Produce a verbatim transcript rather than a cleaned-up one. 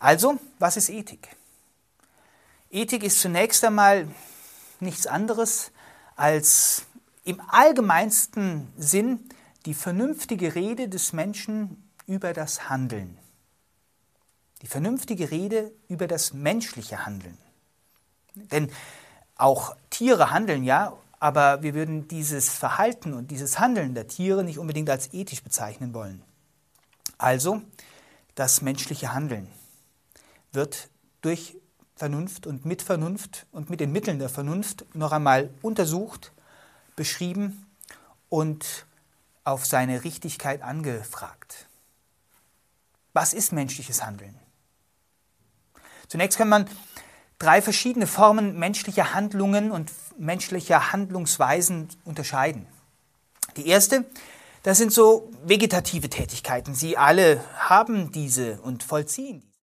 Also, was ist Ethik? Ethik ist zunächst einmal nichts anderes als im allgemeinsten Sinn die vernünftige Rede des Menschen über das Handeln. Die vernünftige Rede über das menschliche Handeln. Denn auch Tiere handeln ja, aber wir würden dieses Verhalten und dieses Handeln der Tiere nicht unbedingt als ethisch bezeichnen wollen. Also, das menschliche Handeln wird durch Vernunft und mit Vernunft und mit den Mitteln der Vernunft noch einmal untersucht, beschrieben und auf seine Richtigkeit angefragt. Was ist menschliches Handeln? Zunächst kann man drei verschiedene Formen menschlicher Handlungen und menschlicher Handlungsweisen unterscheiden. Die erste, das sind so vegetative Tätigkeiten. Sie alle haben diese und vollziehen diese.